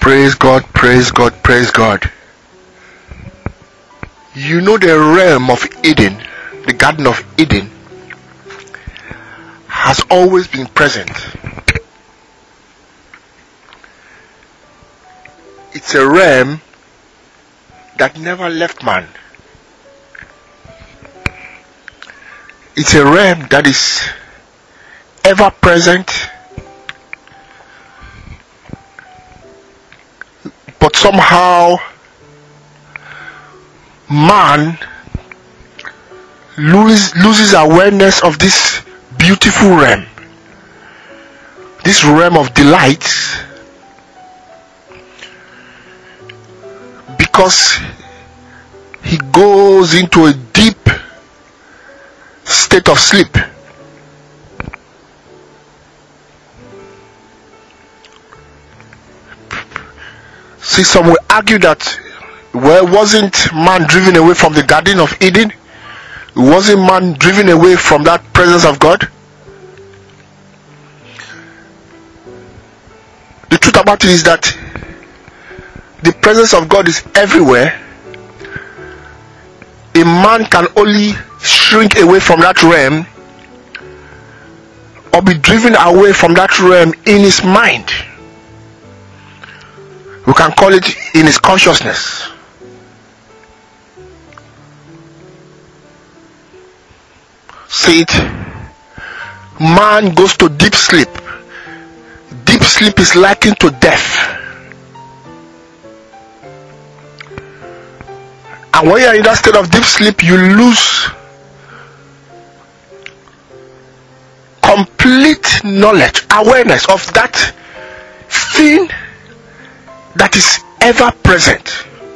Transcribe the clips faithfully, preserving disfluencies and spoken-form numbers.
Praise God, praise God, praise God. You know the realm of Eden, the Garden of Eden, has always been present. It's a realm that never left man. It's a realm that is ever present, but somehow man lose, loses awareness of this beautiful realm, this realm of delight, because he goes into a deep state of sleep. See, some will argue that, well, wasn't man driven away from the Garden of Eden? Wasn't man driven away from that presence of God? The truth about it is that the presence of God is everywhere. A man can only shrink away from that realm or be driven away from that realm in his mind. We can call it in his consciousness. See it? Man goes to deep sleep. Deep sleep is likened to death. And when you are in that state of deep sleep, you lose complete knowledge, awareness of that thing that is ever present.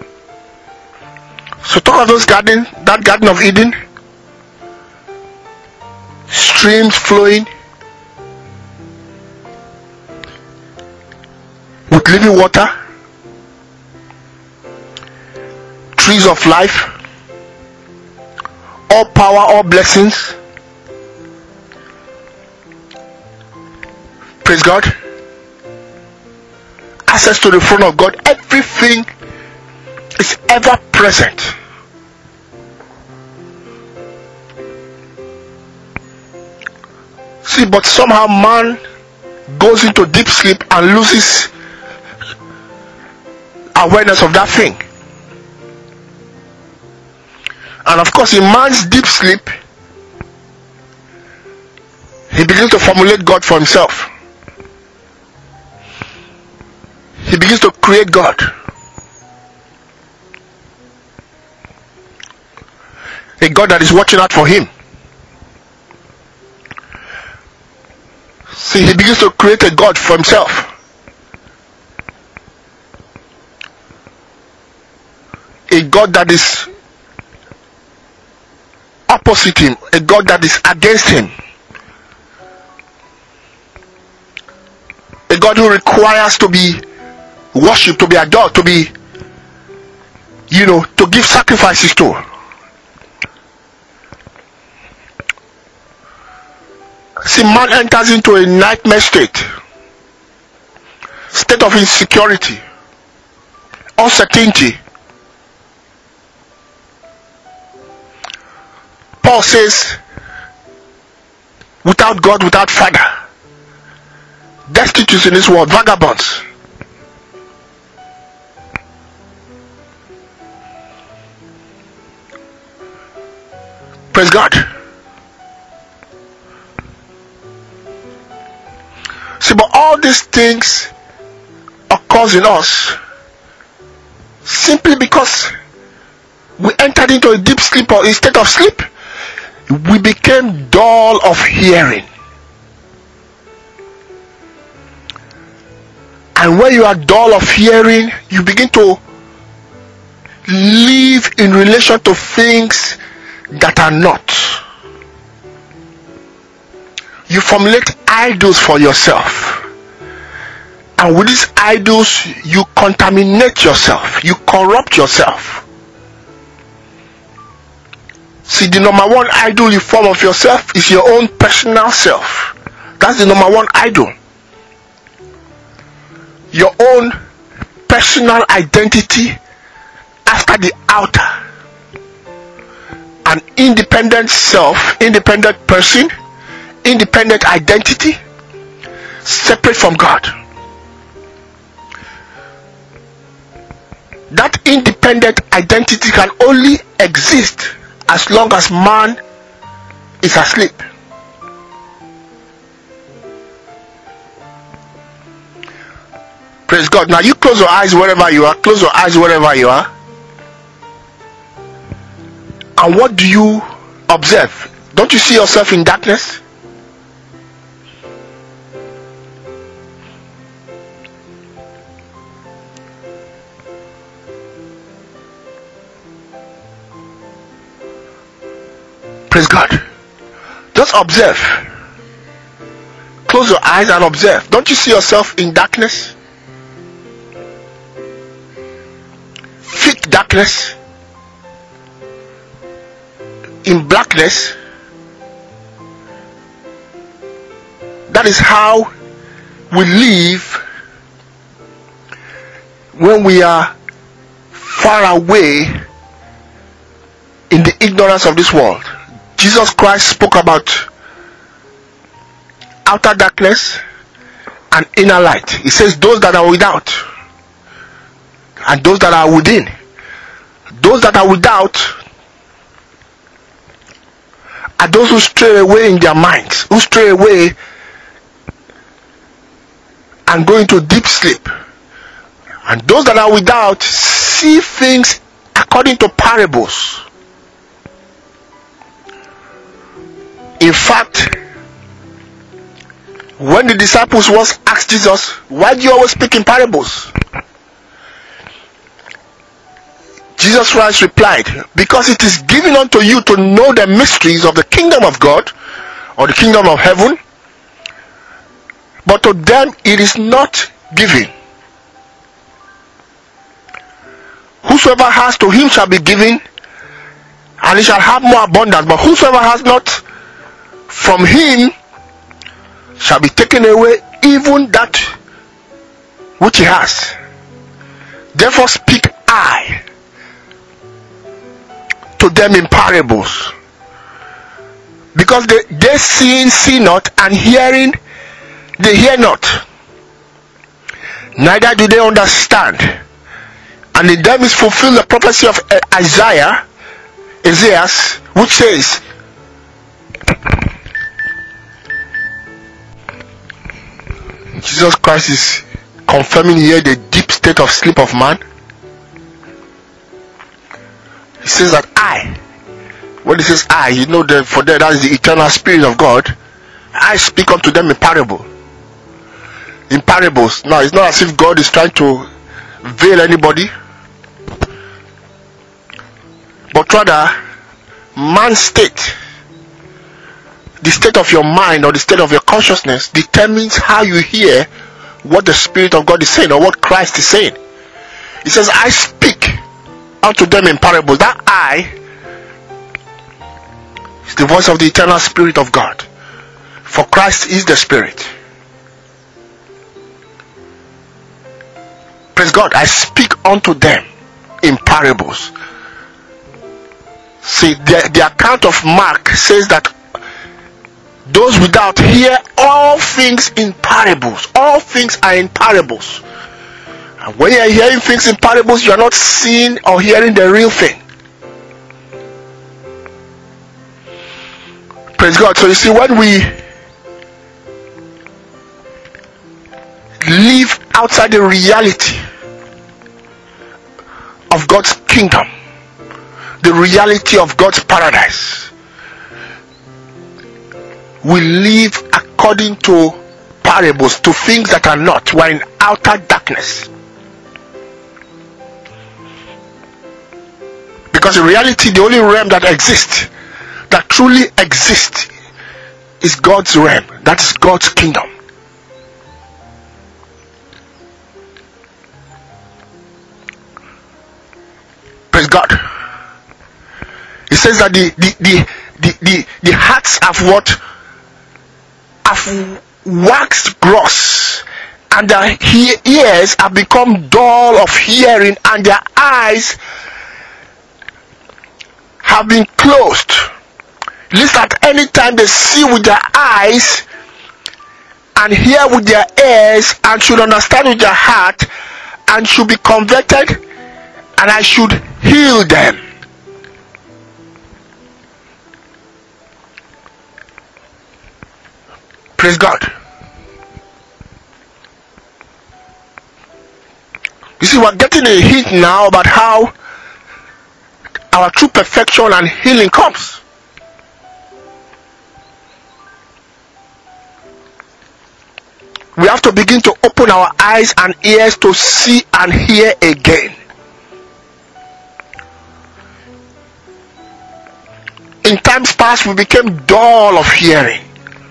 So talk of those garden, that Garden of Eden, streams flowing with living water, trees of life, all power, all blessings. Praise God. Access to the throne of God. Everything is ever present. See, but somehow man goes into deep sleep and loses awareness of that thing. And of course, in man's deep sleep, he begins to formulate God for himself. He begins to create God. A God that is watching out for him. See, he begins to create a God for himself. A God that is opposite him, a God that is against him, a God who requires to be worshipped, to be adored, to be, you know, to give sacrifices to. See, man enters into a nightmare state, state of insecurity, uncertainty. Paul says, without God, without Father, destitute in this world, vagabonds. Praise God. See, but all these things occurs in us simply because we entered into a deep sleep or a state of sleep. We became dull of hearing. And when you are dull of hearing, you begin to live in relation to things that are not. You formulate idols for yourself. And with these idols, you contaminate yourself. You corrupt yourself. See, the number one idol you form of yourself is your own personal self. That's the number one idol. Your own personal identity after the outer. An independent self, independent person, independent identity, separate from God. That independent identity can only exist as long as man is asleep. Praise God. Now you close your eyes wherever you are. Close your eyes wherever you are. And what do you observe? Don't you see yourself in darkness? Praise God. Just observe. Close your eyes and observe. Don't you see yourself in darkness? Thick darkness. In blackness. That is how we live when we are far away in the ignorance of this world. Jesus Christ spoke about outer darkness and inner light. He says those that are without and those that are within. Those that are without are those who stray away in their minds, who stray away and go into deep sleep. And those that are without see things according to parables. In fact, when the disciples once asked Jesus, why do you always speak in parables? Jesus Christ replied, because it is given unto you to know the mysteries of the kingdom of God or the kingdom of heaven, but to them it is not given. Whosoever has, to him shall be given, and he shall have more abundance. But whosoever has not, from him shall be taken away even that which he has. Therefore speak I to them in parables, because they, they seeing see not, and hearing they hear not, neither do they understand. And in them is fulfilled the prophecy of Isaiah, Isaiah, which says, Jesus Christ is confirming here the deep state of sleep of man. He says that I, when he says I, you know that for them that is the eternal spirit of God. I speak unto them in parable. In parables. Now it's not as if God is trying to veil anybody, but rather man's state, the state of your mind or the state of your consciousness determines how you hear what the Spirit of God is saying or what Christ is saying. He says, I speak unto them in parables. That I is the voice of the eternal Spirit of God. For Christ is the Spirit. Praise God. I speak unto them in parables. See, the, the account of Mark says that those without hear all things in parables. All things are in parables. And when you are hearing things in parables, you are not seeing or hearing the real thing. Praise God. So you see, when we live outside the reality of God's kingdom, the reality of God's paradise, we live according to parables, to things that are not. We are in outer darkness. Because in reality, the only realm that exists, that truly exists, is God's realm. That is God's kingdom. Praise God. He says that the the the the, the, the hearts have what? Have waxed gross, and their he- ears have become dull of hearing, and their eyes have been closed. Lest at any time they see with their eyes and hear with their ears and should understand with their heart and should be converted, and I should heal them. Praise God. You see, we're getting a hint now about how our true perfection and healing comes. We have to begin to open our eyes and ears to see and hear again. In times past, we became dull of hearing.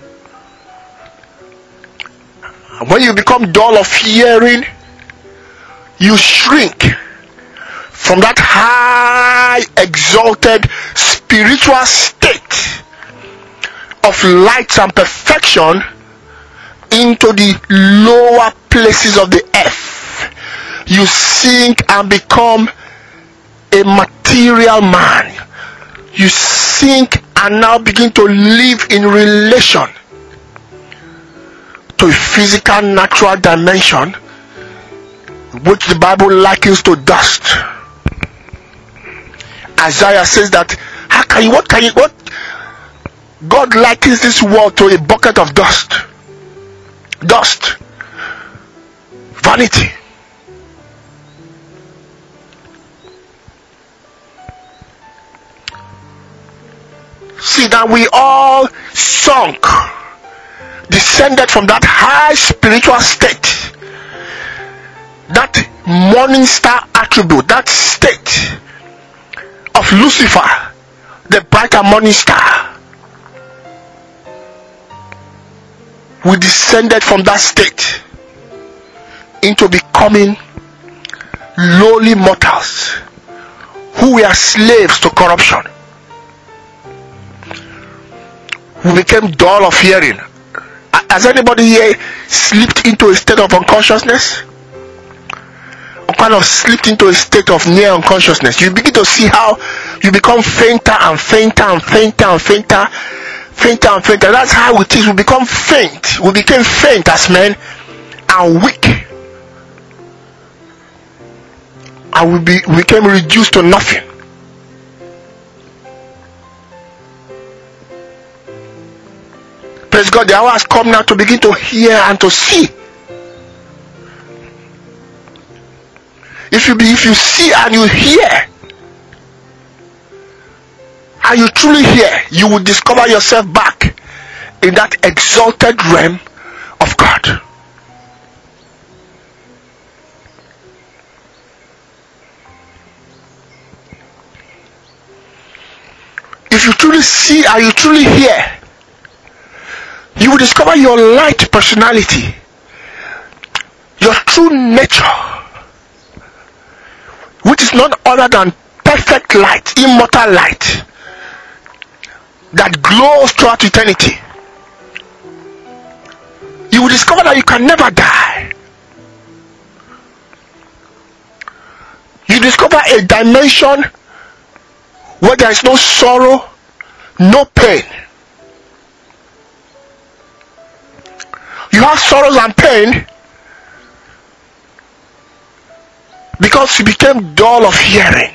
When you become dull of hearing, you shrink from that high, exalted, spiritual state of light and perfection into the lower places of the earth. You sink and become a material man. You sink and now begin to live in relation to a physical, natural dimension, which the Bible likens to dust. Isaiah says that, how can you, what can you, what? God likens this world to a bucket of dust. Dust. Vanity. See that we all sunk, descended from that high spiritual state, that morning star attribute, that state of Lucifer, the brighter morning star. We descended from that state into becoming lowly mortals who were slaves to corruption. We became dull of hearing. Has anybody here slipped into a state of unconsciousness? Or kind of slipped into a state of near unconsciousness? You begin to see how you become fainter and fainter and fainter and fainter, fainter and fainter. That's how it is. We become faint. We became faint as men and weak. And we, be, we became reduced to nothing. Praise God, the hour has come now to begin to hear and to see. If you be, if you see and you hear, and you truly hear, you will discover yourself back in that exalted realm of God. If you truly see and you truly hear, you will discover your light personality, your true nature, which is none other than perfect light, immortal light, that glows throughout eternity. You will discover that you can never die. You discover a dimension where there is no sorrow, no pain. You have sorrows and pain because you became dull of hearing.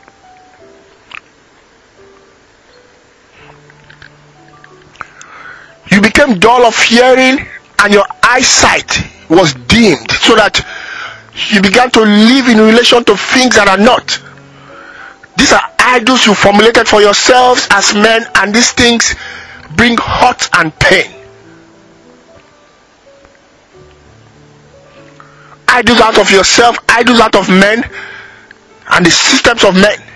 You became dull of hearing and your eyesight was dimmed, so that you began to live in relation to things that are not. These are idols you formulated for yourselves as men, and these things bring hurt and pain. Idols out of yourself, idols out of men and the systems of men.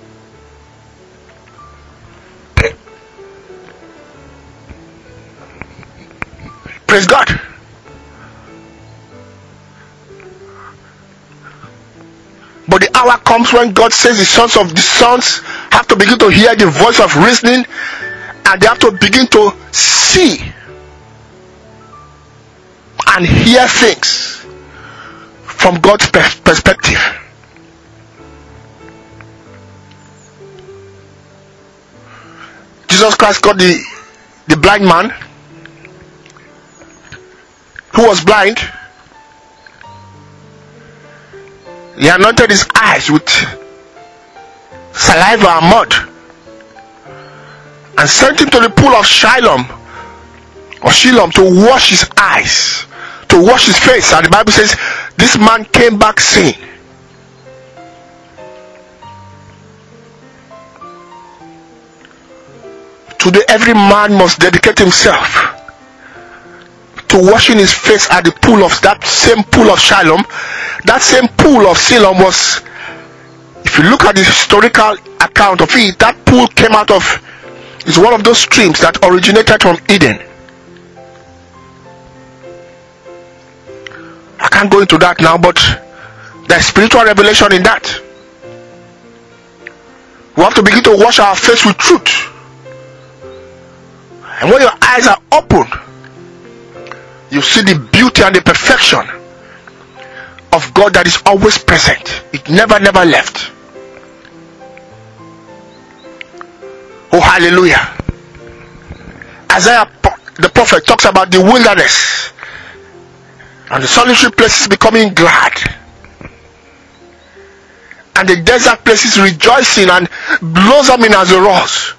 Praise God. But the hour comes when God says the sons of the sons have to begin to hear the voice of reasoning, and they have to begin to see and hear things from God's perspective. Jesus Christ got the, the blind man who was blind. He anointed his eyes with saliva and mud and sent him to the pool of Siloam or Siloam to wash his eyes, to wash his face. And the Bible says this man came back seeing. Today every man must dedicate himself to washing his face at the pool of that same pool of Siloam. That same pool of Siloam was, if you look at the historical account of it, that pool came out of, is one of those streams that originated from Eden. I can't go into that now, but there's spiritual revelation in that. We have to begin to wash our face with truth. And when your eyes are open, you see the beauty and the perfection of God that is always present. It never, never left. Oh, hallelujah. Isaiah, the prophet, talks about the wilderness and the solitary places becoming glad, and the desert places rejoicing and blossoming as a rose,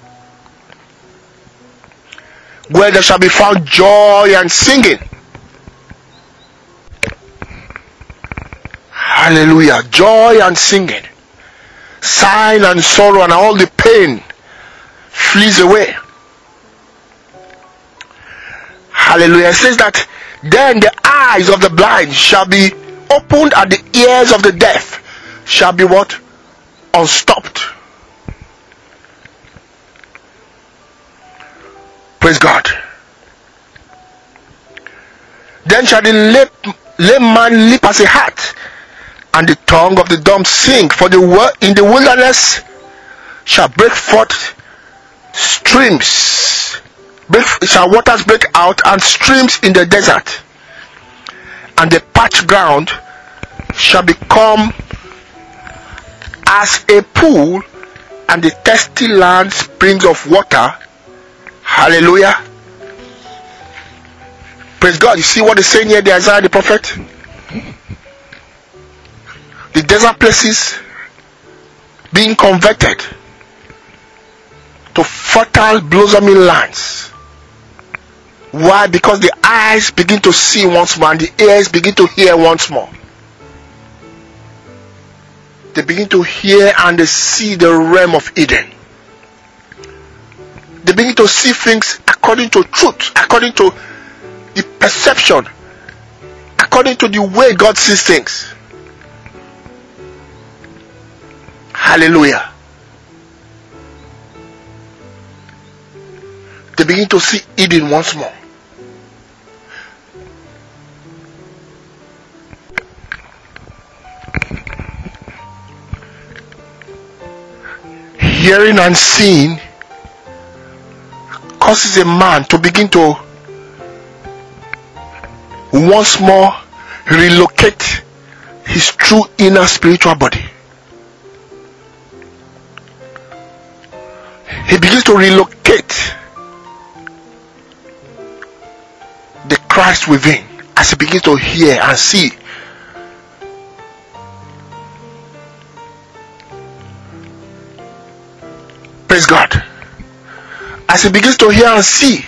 where there shall be found joy and singing. Hallelujah. Joy and singing, sighing and sorrow, and all the pain flees away. Hallelujah. It says that then the eyes of the blind shall be opened, and the ears of the deaf shall be what? Unstopped. Praise God. Then shall the lame, lame man leap as a hart, and the tongue of the dumb sing. For the word in the wilderness shall break forth streams, break, shall waters break out, and streams in the desert, and the parched ground shall become as a pool, and the thirsty land springs of water. Hallelujah. Praise God. You see what is saying here, the Isaiah the prophet? The desert places being converted to fertile blossoming lands. Why? Because the eyes begin to see once more and the ears begin to hear once more. They begin to hear and they see the realm of Eden. They begin to see things according to truth, according to the perception, according to the way God sees things. Hallelujah. They begin to see Eden once more. Hearing and seeing causes a man to begin to once more relocate his true inner spiritual body. He begins to relocate the Christ within as he begins to hear and see. Praise God. As he begins to hear and see,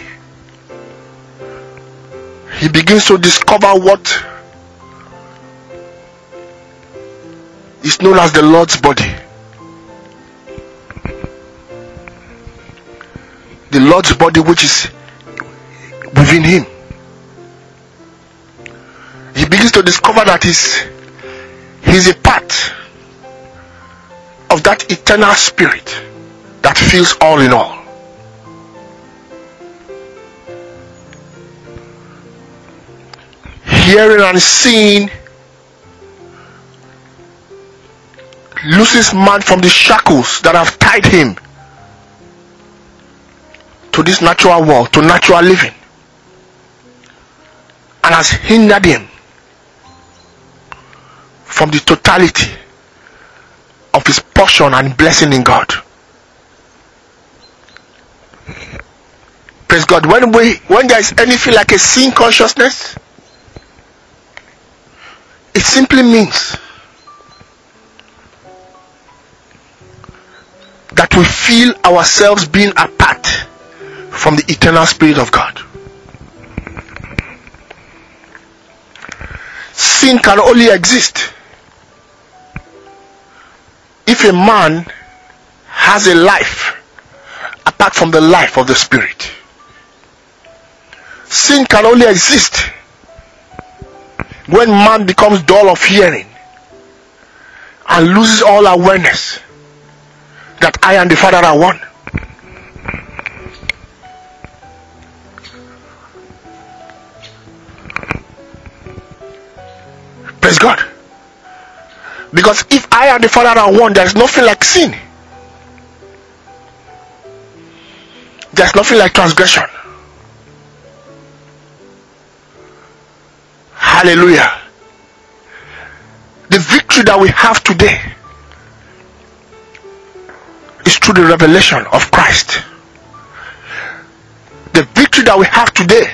he begins to discover what is known as the Lord's body. The Lord's body which is within him. He begins to discover that he's, he's a part of that eternal spirit that fills all in all. Hearing and seeing looses man from the shackles that have tied him to this natural world, to natural living. and has hindered him from the totality of his portion and blessing in God. Praise God. When we when there is anything like a sin consciousness, it simply means that we feel ourselves being apart from the eternal Spirit of God. Sin can only exist if a man has a life apart from the life of the Spirit. Sin can only exist when man becomes dull of hearing and loses all awareness that I and the Father are one. Praise God. Because if I and the Father are one, there is nothing like sin. There is nothing like transgression. Hallelujah. The victory that we have today is through the revelation of Christ. The victory that we have today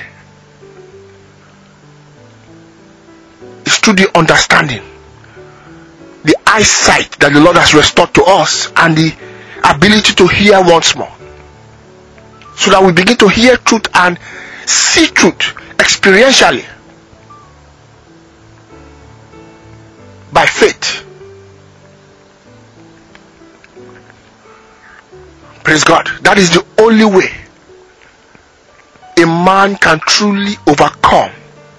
is through the understanding, the eyesight that the Lord has restored to us, and the ability to hear once more, so that we begin to hear truth and see truth experientially by faith. Praise God. That is the only way a man can truly overcome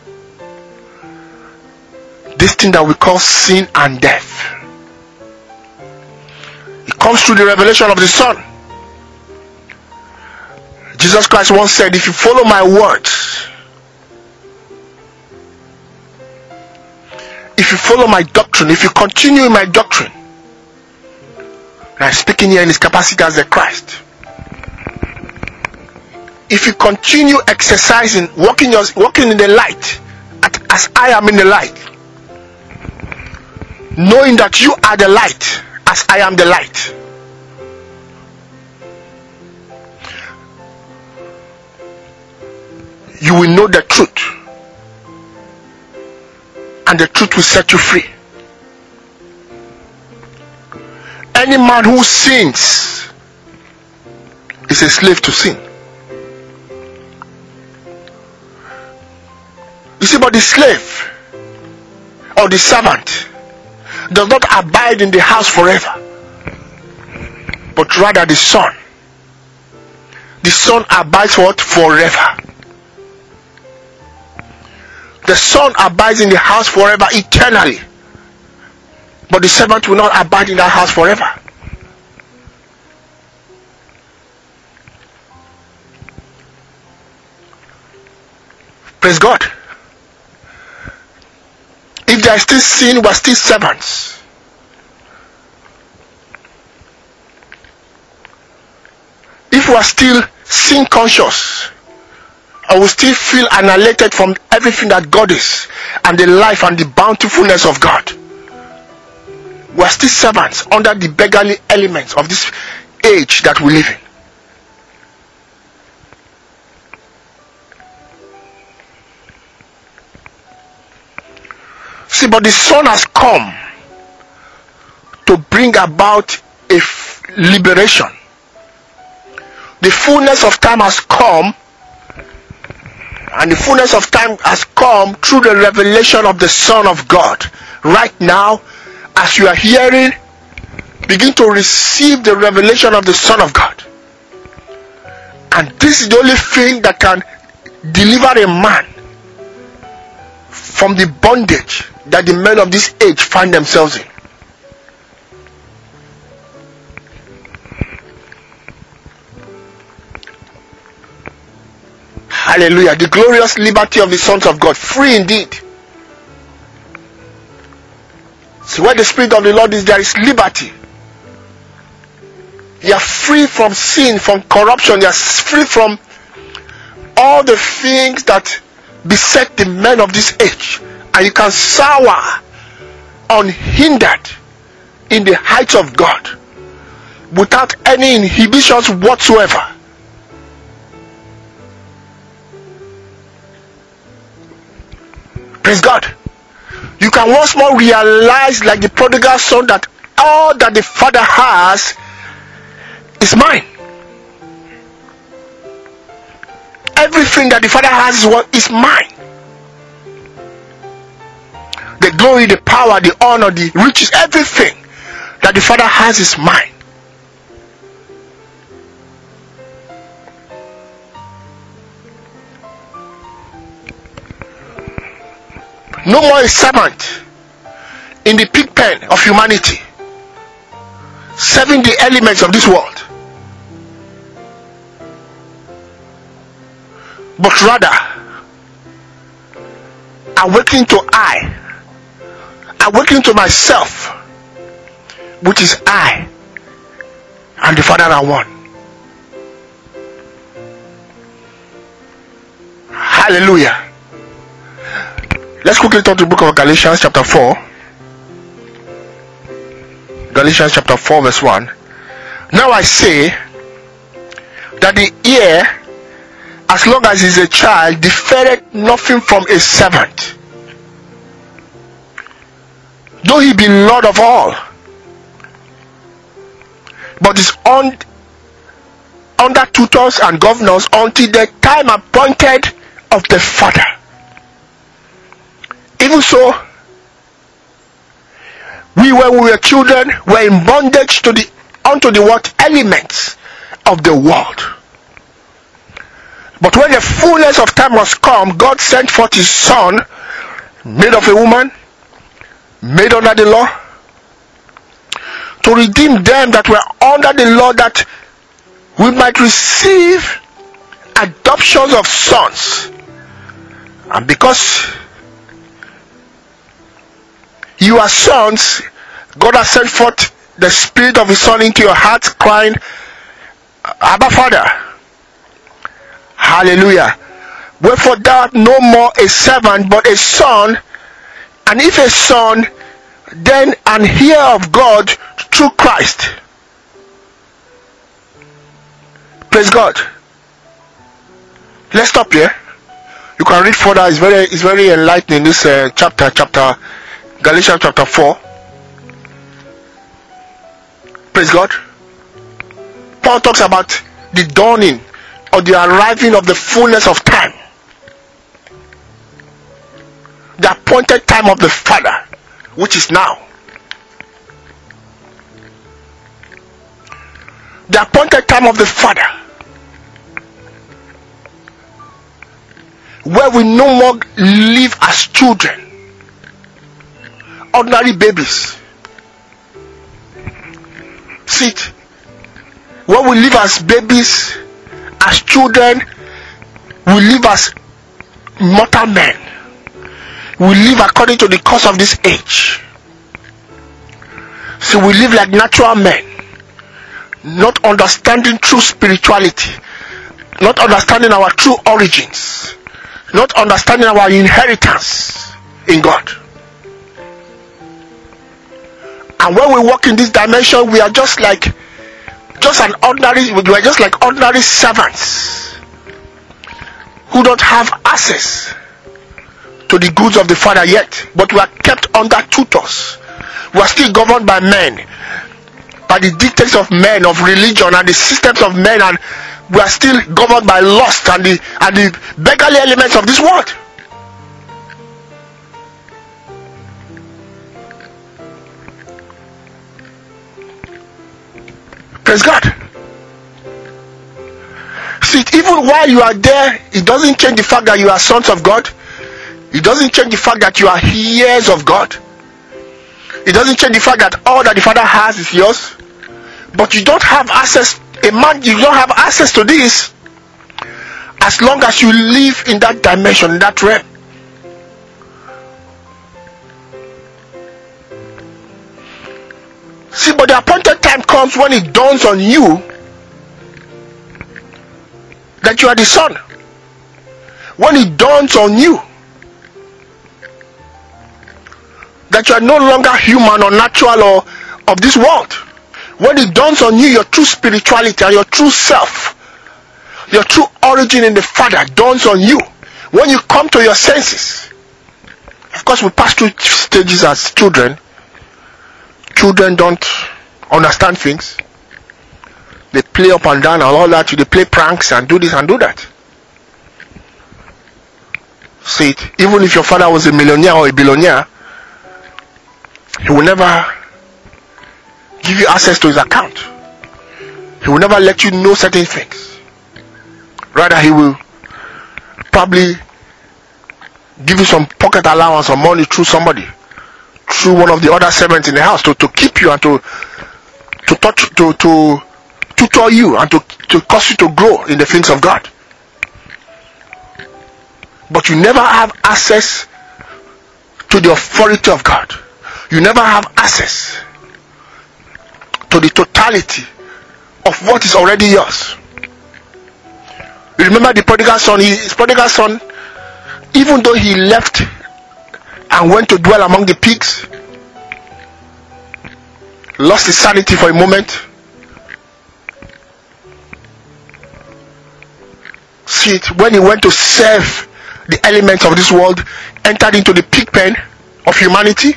this thing that we call sin and death. It comes through the revelation of the Son. Jesus Christ once said, if you follow my words, if you follow my doctrine, if you continue in my doctrine, and I'm speaking here in his capacity as the Christ, if you continue exercising, walking, your, walking in the light, as I am in the light, knowing that you are the light as I am the light, you will know the truth, and the truth will set you free. Any man who sins is a slave to sin. You see, but the slave or the servant does not abide in the house forever, but rather the son. The son abides what? Forever. The son abides in the house forever, eternally, but the servant will not abide in that house forever. Praise God. If there is still sin, we are still servants. If we are still sin conscious, I will still feel annihilated from everything that God is, and the life and the bountifulness of God. We are still servants under the beggarly elements of this age that we live in. See, but the Son has come to bring about a f- liberation. The fullness of time has come, and the fullness of time has come through the revelation of the Son of God. Right now, as you are hearing, begin to receive the revelation of the Son of God. And this is the only thing that can deliver a man from the bondage that the men of this age find themselves in. Hallelujah. The glorious liberty of the sons of God. Free indeed. So where the Spirit of the Lord is, there is liberty. You are free from sin, from corruption. You are free from all the things that beset the men of this age, and you can soar unhindered in the heights of God without any inhibitions whatsoever. Praise God. You can once more realize, like the prodigal son, that all that the Father has is mine. Everything that the Father has is what is mine. The glory, the power, the honor, the riches, everything that the Father has is mine. No more a servant in the pig pen of humanity, serving the elements of this world, but rather awakening to I, awakening to myself, which is I and the Father are one. Hallelujah. Let's quickly turn to the book of Galatians chapter four. Galatians chapter four verse one. Now I say that the heir, as long as he is a child, differeth nothing from a servant, though he be Lord of all, but is on, under tutors and governors until the time appointed of the Father. Even so, we, when we were children, were in bondage to the unto the what elements of the world. But when the fullness of time was come, God sent forth his Son, made of a woman, made under the law, to redeem them that were under the law, that we might receive adoptions of sons. And because you are sons, God has sent forth the Spirit of his Son into your heart, crying, Abba, Father. Hallelujah. Wherefore thou art no more a servant, but a son, and if a son, then an heir of God through Christ. Praise God. Let's stop here. You can read further. It's very, it's very enlightening, this uh, chapter, chapter Galatians chapter four. Praise God. Paul talks about the dawning or the arriving of the fullness of time, the appointed time of the Father, which is now. The appointed time of the Father, where we no more live as children, ordinary babies. Sit. When we live as babies, as children, we live as mortal men. We live according to the course of this age. So we live like natural men, not understanding true spirituality, not understanding our true origins, not understanding our inheritance in God. And when we walk in this dimension, we are just like just an ordinary, we are just like ordinary servants who don't have access to the goods of the Father yet, but we are kept under tutors. We are still governed by men, by the dictates of men, of religion, and the systems of men, and we are still governed by lust and the and the beggarly elements of this world. Praise God. See, even while you are there, it doesn't change the fact that you are sons of God. It doesn't change the fact that you are heirs of God. It doesn't change the fact that all that the Father has is yours. But you don't have access, a man, you don't have access to this as long as you live in that dimension, in that realm. See, but the appointed time comes when it dawns on you that you are the son. when it dawns on you that you are no longer human or natural or of this world, when it dawns on you your true spirituality and your true self, your true origin in the Father dawns on you, when you come to your senses. Of course, we pass through stages as children. Children don't understand things. They play up and down and all that. They play pranks and do this and do that. See it. Even if your father was a millionaire or a billionaire, he will never give you access to his account. He will never let you know certain things. Rather, he will probably give you some pocket allowance or money through somebody, through one of the other servants in the house, to, to keep you and to to touch to to tutor you and to, to cause you to grow in the things of God. But you never have access to the authority of God. You never have access to the totality of what is already yours. You remember the prodigal son? He, his prodigal son, even though he left and went to dwell among the pigs, lost his sanity for a moment. See it, when he went to serve the elements of this world, entered into the pig pen of humanity.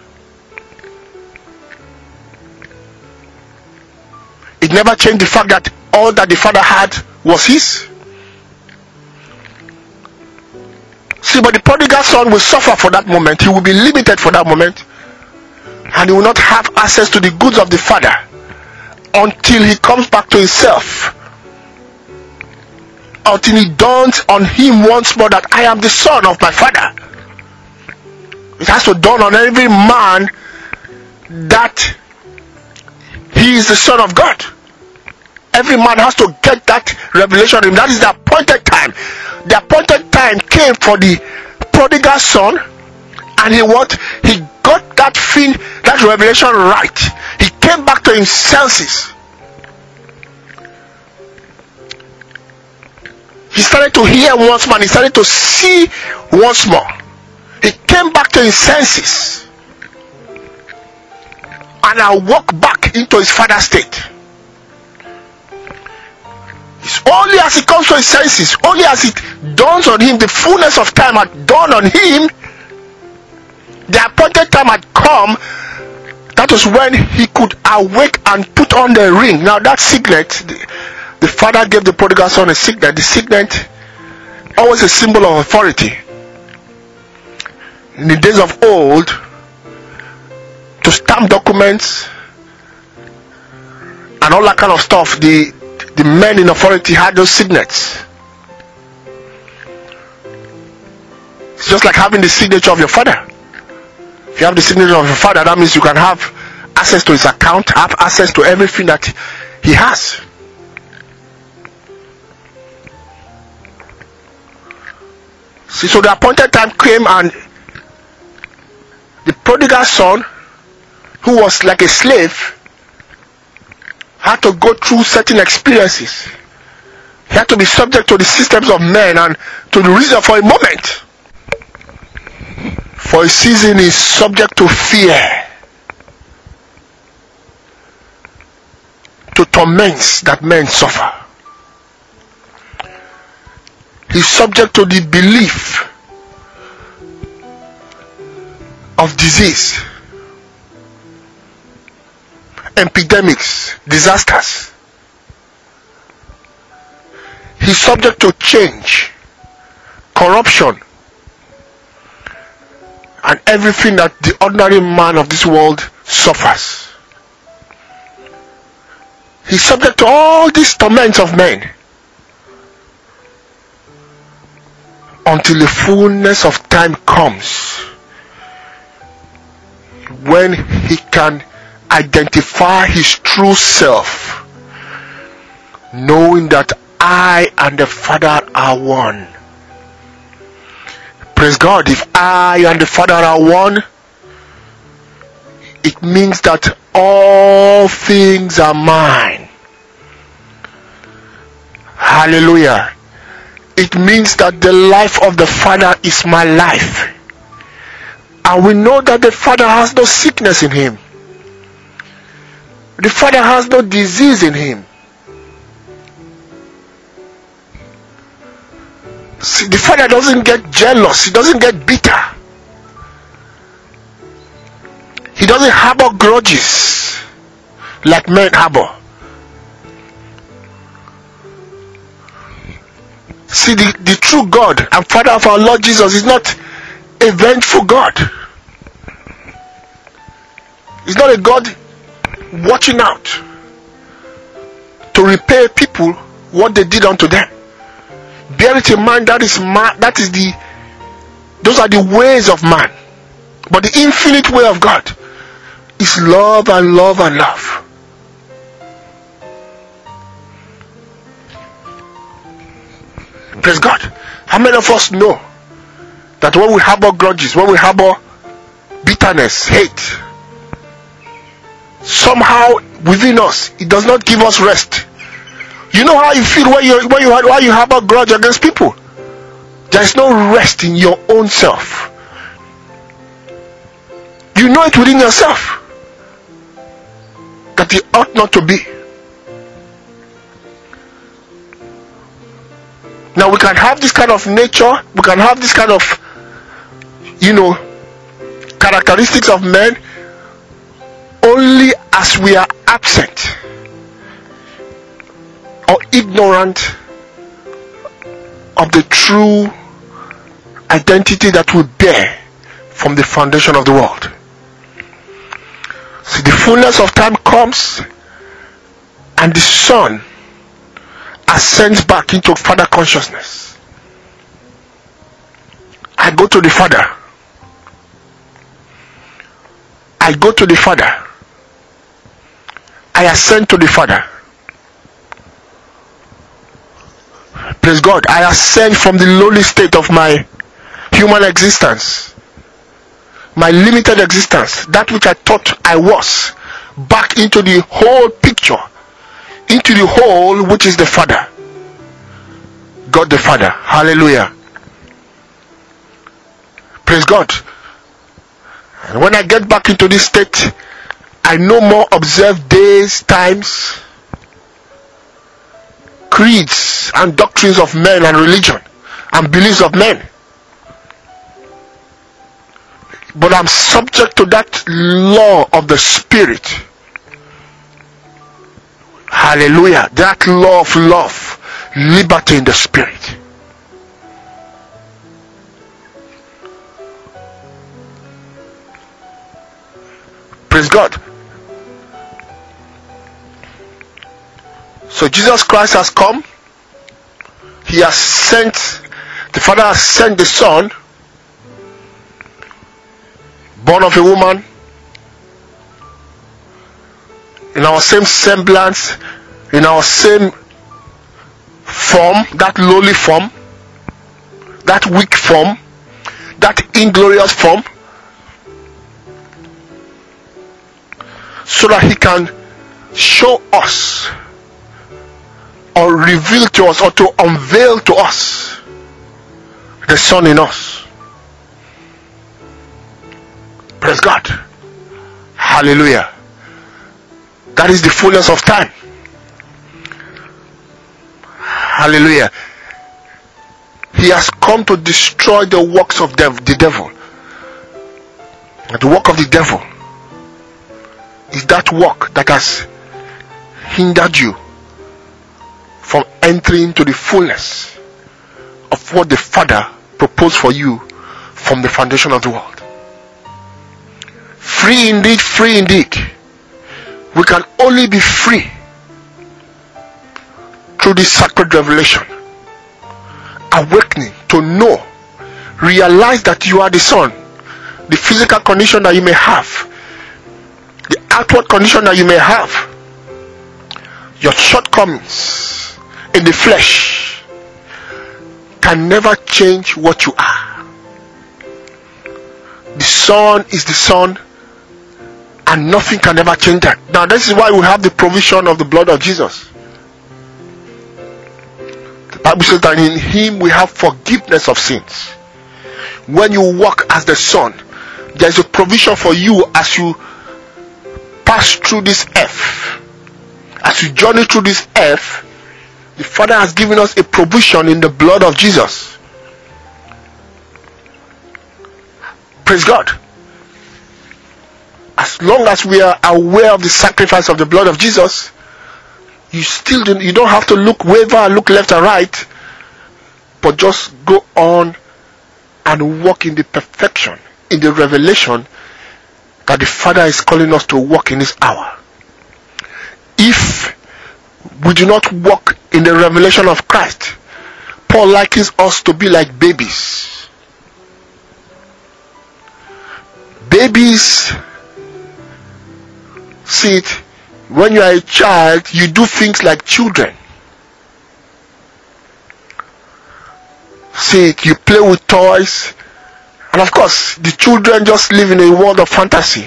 It never changed the fact that all that the Father had was his. See, but the prodigal son will suffer for that moment. He will be limited for that moment, and he will not have access to the goods of the Father until he comes back to himself, until it dawns on him once more that I am the son of my Father. It has to dawn on every man that he is the son of God. Every man has to get that revelation. That is the appointed time. The appointed time came for the prodigal son, and he what? He got that thing, that revelation right. He came back to his senses. He started to hear once more. He started to see once more. He came back to his senses, and I walked back into his father's state. It's only as he comes to his senses, only as it dawns on him, the fullness of time had dawned on him, the appointed time had come. That was when he could awake and put on the ring. Now that signet, the, the father gave the prodigal son a signet. The signet, always a symbol of authority. In the days of old, to stamp documents and all that kind of stuff, the the men in authority had those signets. It's just like having the signature of your father. If you have the signature of your father, that means you can have access to his account, have access to everything that he has. See, so the appointed time came, and the prodigal son, who was like a slave, had to go through certain experiences. He had to be subject to the systems of men and to the reason for a moment. For a season is subject to fear, to torments that men suffer. He's subject to the belief of disease, epidemics, disasters. He's subject to change, corruption, and everything that the ordinary man of this world suffers. He's subject to all these torments of men until the fullness of time comes, when he can identify his true self, knowing that I and the Father are one. Praise God. If I and the Father are one, it means that all things are mine. Hallelujah. it means that the life of the Father is my life. And we know that the Father has no sickness in him. The Father has no disease in him. See, the Father doesn't get jealous. He doesn't get bitter. He doesn't harbor grudges like men harbor. See, the, the true God and Father of our Lord Jesus is not a vengeful God. He's not a God watching out to repay people what they did unto them. Bear it in mind, that is man, that is the those are the ways of man. But the infinite way of God is love and love and love. Praise God. How many of us know that when we harbor grudges, when we harbor bitterness, hate, somehow within us it does not give us rest? You know how you feel when you when you when you harbor grudge against people. There is no rest in your own self. You know it within yourself that it ought not to be. Now we can have this kind of nature, we can have this kind of, you know, characteristics of men only as we are absent or ignorant of the true identity that we bear from the foundation of the world. See, the fullness of time comes and the Son ascends back into Father consciousness. I go to the Father. I go to the Father. I ascend to the Father. Praise God. I ascend from the lowly state of my human existence, my limited existence, that which I thought I was, back into the whole picture, into the whole which is the Father, God the Father. Hallelujah. Praise God. And when I get back into this state, I no more observe days, times, creeds and doctrines of men and religion and beliefs of men, but I'm subject to that law of the Spirit. Hallelujah. That law of love, liberty in the Spirit. Praise God. So Jesus Christ has come. He has sent, the Father has sent the Son, born of a woman, in our same semblance, in our same form, that lowly form, that weak form, that inglorious form, so that he can show us or reveal to us or to unveil to us the Son in us. Praise God. Hallelujah. That is the fullness of time. Hallelujah. He has come to destroy the works of dev- the devil. The work of the devil is that work that has hindered you from entering into the fullness of what the Father proposed for you from the foundation of the world. Free indeed, free indeed. We can only be free through this sacred revelation. Awakening to know, realize that you are the Son. The physical condition that you may have, the outward condition that you may have, your shortcomings in the flesh can never change what you are. The Son is the Son, and nothing can ever change that. Now, this is why we have the provision of the blood of Jesus. The Bible says that in him we have forgiveness of sins. When you walk as the Son, there is a provision for you as you pass through this earth. As you journey through this earth, the Father has given us a provision in the blood of Jesus. Praise God. As long as we are aware of the sacrifice of the blood of Jesus, you still don't, you don't have to look waver, look left and right, but just go on and walk in the perfection, in the revelation that the Father is calling us to walk in this hour. If we do not walk in the revelation of Christ, Paul likens us to be like babies. Babies, see it, when you are a child, you do things like children. See it, you play with toys, and of course, the children just live in a world of fantasy.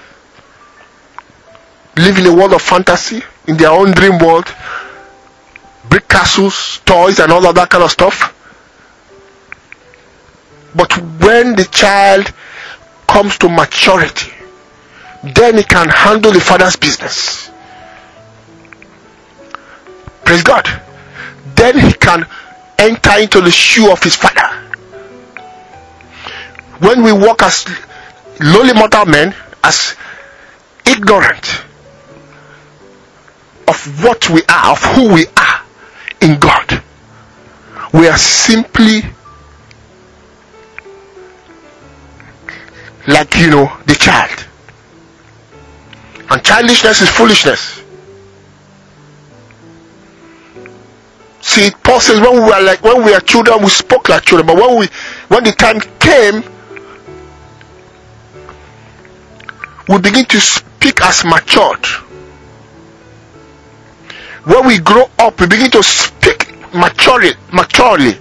Live in a world of fantasy, in their own dream world, brick castles, toys, and all of that kind of stuff. But when the child comes to maturity, then he can handle the Father's business. Praise God. Then he can enter into the shoe of his Father. When we walk as lowly mortal men, as ignorant of what we are, of who we are in God, we are simply like, you know, the child. And childishness is foolishness. See, Paul says when we were like when we are children, we spoke like children, but when we when the time came, we begin to speak as matured. When we grow up, we begin to speak maturely, maturely.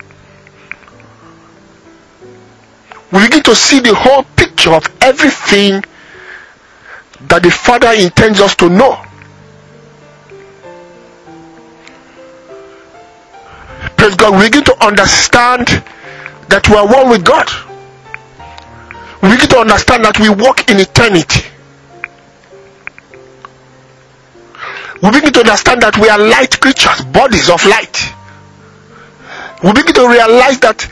We begin to see the whole picture of everything that the Father intends us to know. Praise God. We begin to understand that we are one with God. We begin to understand that we walk in eternity. We begin to understand that we are light creatures, bodies of light. We begin to realize that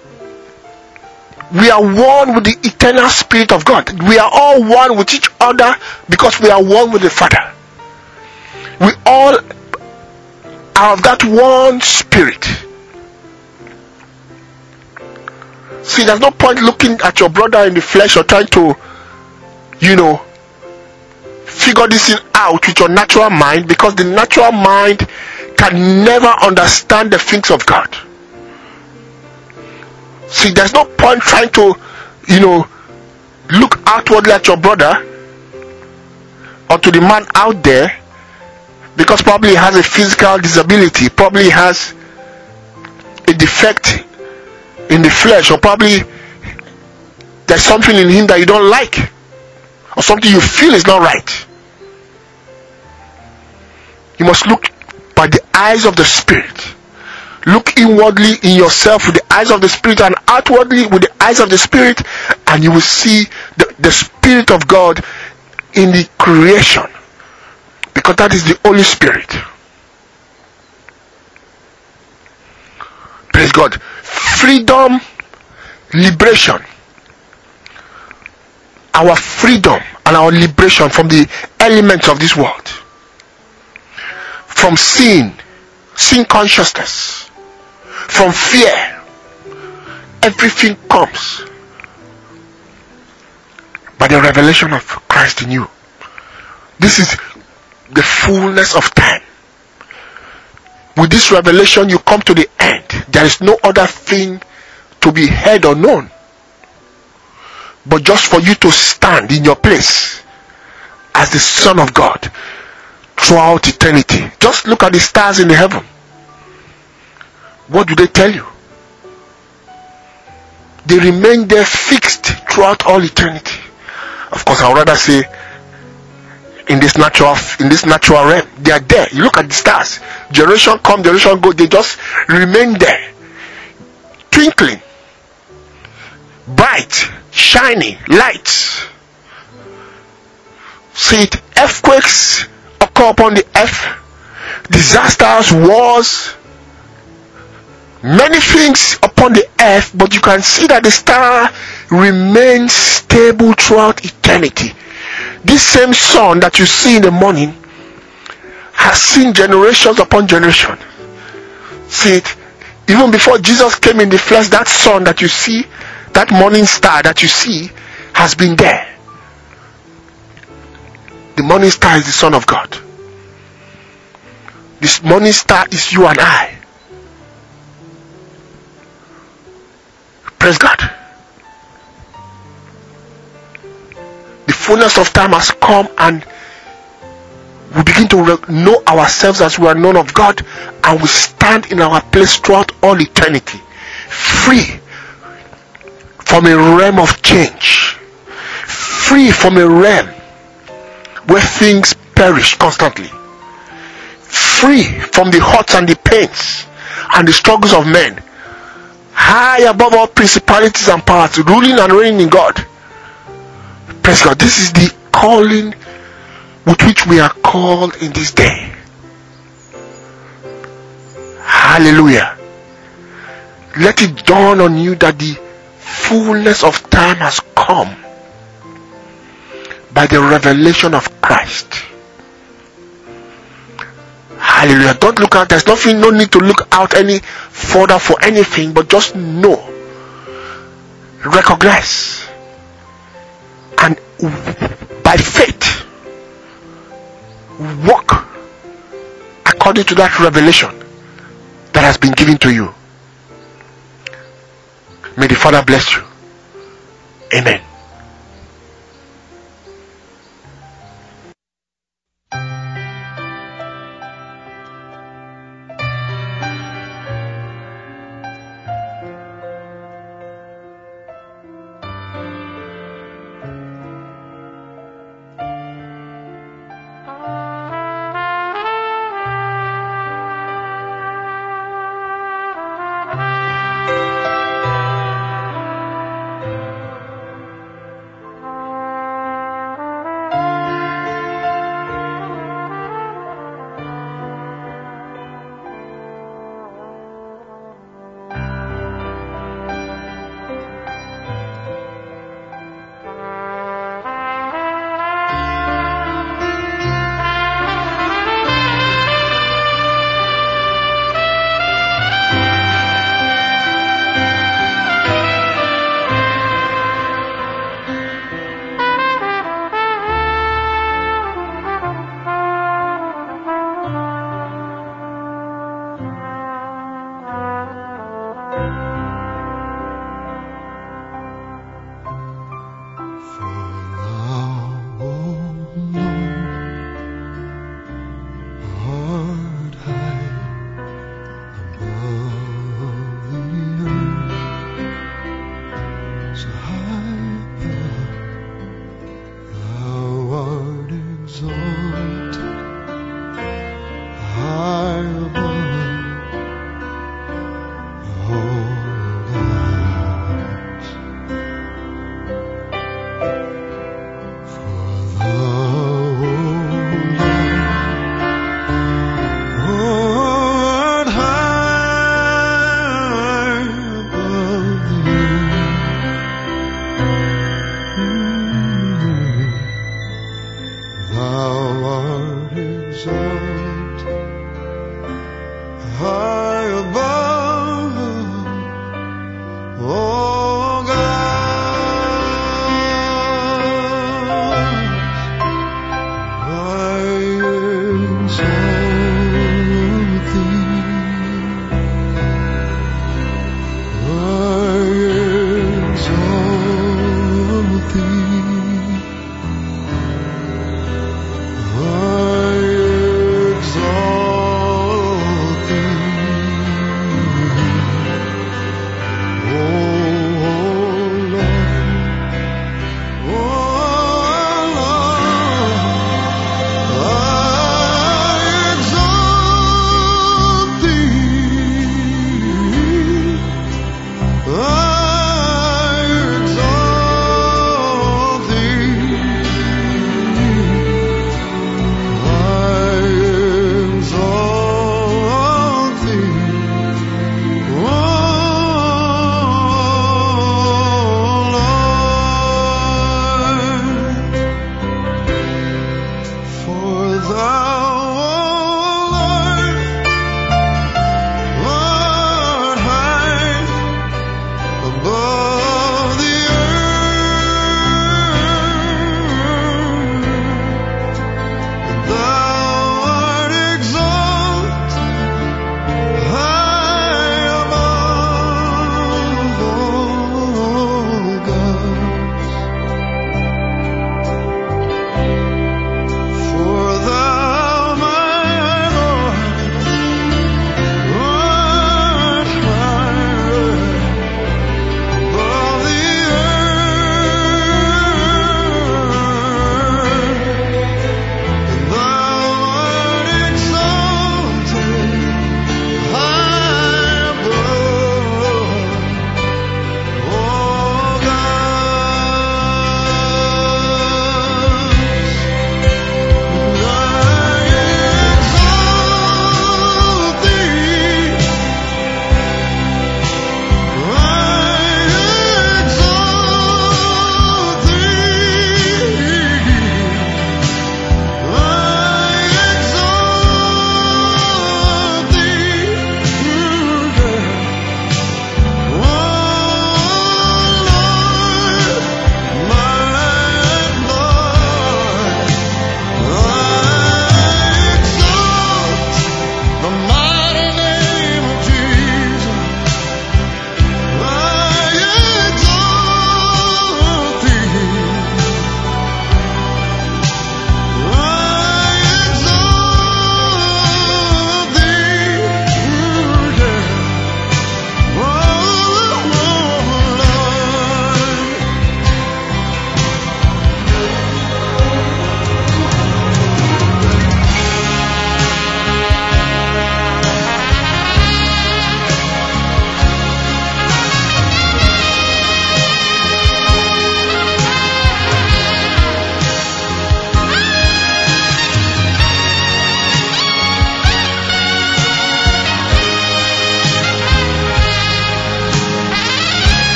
we are one with the eternal Spirit of God. We are all one with each other because we are one with the Father. We all are of that one Spirit. See, there's no point looking at your brother in the flesh or trying to, you know, figure this thing out with your natural mind, because the natural mind can never understand the things of God. See, there's no point trying to, you know, look outwardly at your brother or to the man out there, because probably he has a physical disability, probably he has a defect in the flesh, or probably there's something in him that you don't like, or something you feel is not right. You must look by the eyes of the Spirit. Look inwardly in yourself with the eyes of the Spirit, and outwardly with the eyes of the Spirit, and you will see the, the Spirit of God in the creation, because that is the Holy Spirit. Praise God. Freedom, liberation. Our freedom and our liberation from the elements of this world, from sin, sin consciousness, from fear. Everything comes by the revelation of Christ in you. This is the fullness of time. With this revelation, you come to the end. There is no other thing to be heard or known, but just for you to stand in your place as the Son of God throughout eternity. Just look at the stars in the heaven. What do they tell you? They remain there fixed throughout all eternity. Of course, I would rather say in this natural in this natural realm. They are there. You look at the stars. Generation come, generation go. They just remain there, twinkling, bright, shining, lights. See it. Earthquakes occur upon the earth. Disasters, wars, many things upon the earth, but you can see that the star remains stable throughout eternity. This same sun that you see in the morning has seen generations upon generation. See it. Even before Jesus came in the flesh, that sun that you see, that morning star that you see, has been there. The morning star is the Son of God. This morning star is you and I. Praise God. The fullness of time has come, and we begin to know ourselves as we are known of God, and we stand in our place throughout all eternity, free from a realm of change, free from a realm where things perish constantly, free from the hurts and the pains and the struggles of men, high above all principalities and powers, ruling and reigning in God. Praise God. This is the calling with which we are called in this day. Hallelujah. Let it dawn on you that the fullness of time has come by the revelation of Christ. Hallelujah. Don't look out. There's nothing, no need to look out any further for anything, but just know, recognize, and by faith walk according to that revelation that has been given to you. May the Father bless you. Amen. Thou art exalted high